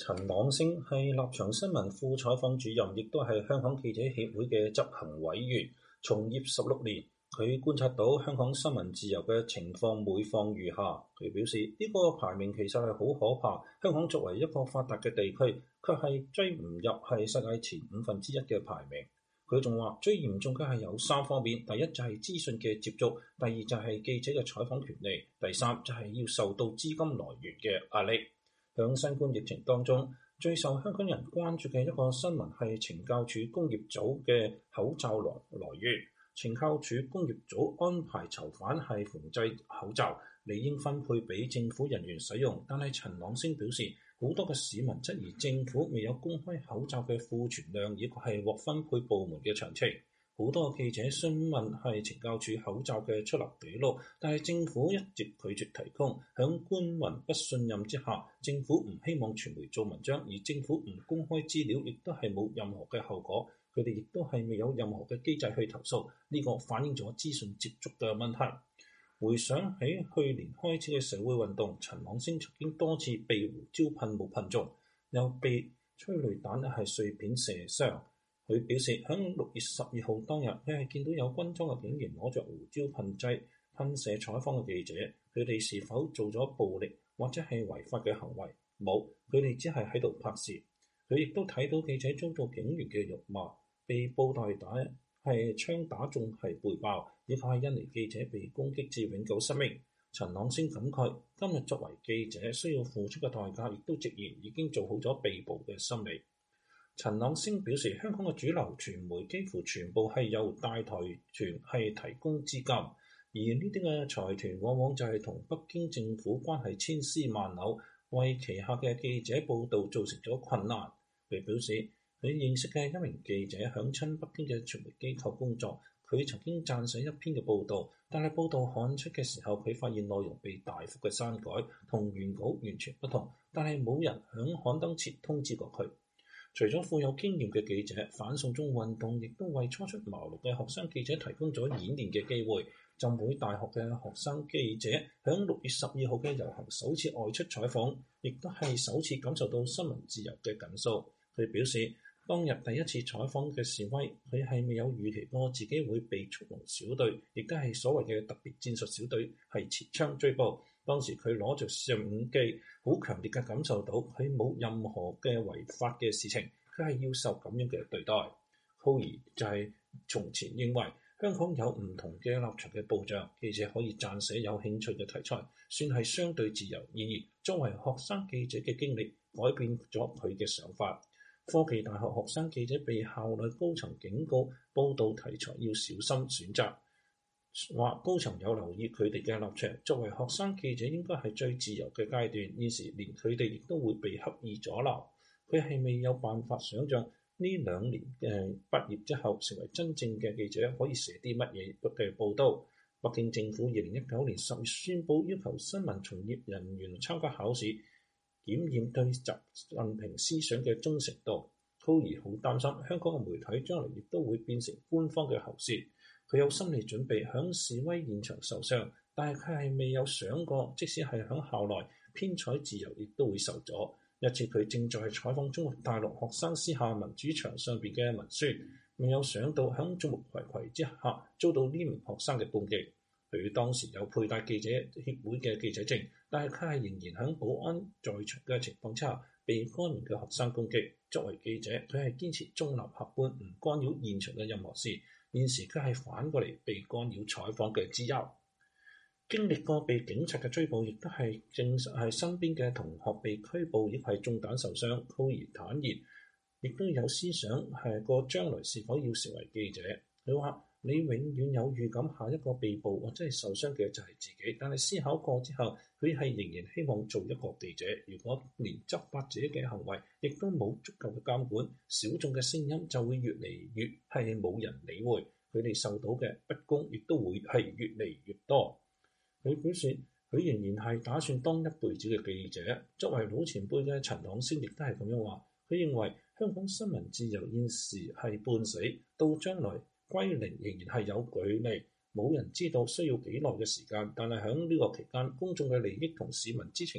陳朗昇係立場新聞副採訪主任，亦都係香港記者協會嘅執行委員，從業16年。佢觀察到香港新聞自由嘅情況每況愈下。佢表示呢個排名其實係好可怕。香港作為一個發達嘅地區，卻係追唔入係世界前1/5嘅排名。佢仲話最嚴重嘅係有3方面，第一就係資訊嘅接觸，第二就係記者嘅採訪權利，第三就係要受到資金來源嘅壓力。響新冠疫情當中，最受香港人關注嘅一個新聞係懲教署工業組嘅口罩來源。懲教署工業組安排囚犯係縫製口罩，理應分配俾政府人員使用，但係陳朗昇表示，好多嘅市民質疑政府未有公開口罩嘅庫存量，以及係獲分配部門嘅詳情。好多記者詢問係懲教署口罩嘅出入記錄，但係政府一直拒絕提供。響官民不信任之下，政府唔希望傳媒做文章，而政府唔公開資料，亦都係冇任何嘅後果。佢哋亦都係未有任何嘅機制去投訴，呢個反映咗資訊接觸嘅問題。回想起去年開始嘅社會運動，陳朗昇曾經多次被胡椒噴霧噴中，又被催淚彈係碎片射傷。佢表示喺6月12號當日，佢係見到有軍裝嘅警員攞着胡椒噴劑噴射採訪嘅記者，佢哋是否做咗暴力或者係違法嘅行為？冇，佢哋只係喺度拍攝。佢亦都睇到記者遭到警員嘅辱罵，被布袋彈係槍打中係背爆，以及係印尼記者被攻擊至永久失明。陳朗昇感慨，今日作為記者需要付出嘅代價，亦都直言已經做好咗被捕嘅心理。陳朗昇表示，香港嘅主流傳媒幾乎全部係由大財團係提供資金，而呢啲嘅財團往往就係同北京政府關係千絲萬縷，為旗下嘅記者報導造成咗困難。佢表示，佢認識嘅一名記者響親北京嘅傳媒機構工作，佢曾經撰寫一篇嘅報導，但係報導刊出嘅時候，佢發現內容被大幅嘅刪改，同原稿完全不同，但係冇人響刊登前通知過佢。除咗富有經驗嘅記者，反送中運動亦都為初出茅廬嘅學生記者提供咗演練嘅機會。浸會大學嘅學生記者響6月12號嘅遊行首次外出採訪，亦都係首次感受到新聞自由嘅緊縮。佢表示，當日第一次採訪嘅示威，佢係未有預期過自己會被速龍小隊，亦都係所謂嘅特別戰術小隊係持槍追捕。當時佢攞着相機，好強烈嘅感受到佢冇任何嘅違法嘅事情，佢係要受咁樣嘅對待。Coir 就係從前認為香港有唔同嘅立場嘅保障，記者可以撰寫有興趣嘅題材，算係相對自由。然而，作為學生記者嘅經歷改變咗佢嘅想法。科技大學學生記者被校內高層警告，報導題材要小心選擇。話高層有留意佢哋嘅立場，作為學生記者應該係最自由嘅階段，現時連佢哋亦都會被刻意阻撓。佢係未有辦法想像呢2年嘅畢業之後成為真正嘅記者可以寫啲乜嘢嘅報導。北京政府2019年10月宣布要求新聞從業人員參加考試，檢驗對習近平思想嘅忠誠度。Coir好擔心香港嘅媒體將來亦都會變成官方嘅喉舌。佢有心理準備響示威現場受傷，但係佢係未有想過，即使係響校內編採自由，亦都會受阻。一次佢正在採訪中國大陸學生私下民主牆上邊嘅文宣，未有想到響眾目睽睽之下遭到呢名學生嘅攻擊。佢當時有佩戴記者協會嘅記者證，但係佢係仍然響保安在場嘅情況之下被該名嘅學生攻擊。作為記者，佢係堅持中立客觀，唔干擾現場嘅任何事。現時佢係反過嚟被干擾採訪嘅自由。經歷過被警察嘅追捕，亦都係證實係身邊嘅同學被拘捕，亦係中彈受傷。Coir坦言，亦都有思想係個將來是否要成為記者。佢話：你永遠有預感下一個被捕或者係受傷嘅就係自己，但係思考過之後，佢係仍然希望做一個記者。如果連執法者嘅行為亦都冇足夠嘅監管，小眾嘅聲音就會越嚟越係冇人理會，佢哋受到嘅不公亦都會係越嚟越多。佢表示，佢仍然係打算當一輩子嘅記者。作為老前輩嘅陳朗昇亦都係咁樣話，佢認為香港新聞自由現時係半死，到將來歸零仍然係有距離，冇人知道需要幾耐嘅時間。但係喺呢個期間，公眾嘅利益同市民知情權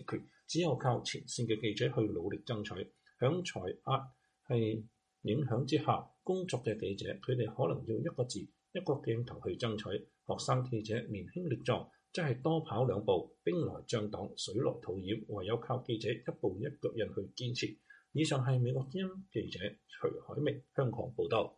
只有靠前線嘅記者去努力爭取。響財壓係影響之下，工作嘅記者佢哋可能要一個字一個鏡頭去爭取。學生記者年輕力壯，真係多跑兩步，兵來將擋，水來土掩，唯有靠記者一步一腳印去堅持。以上係美國之音記者徐海明香港報道。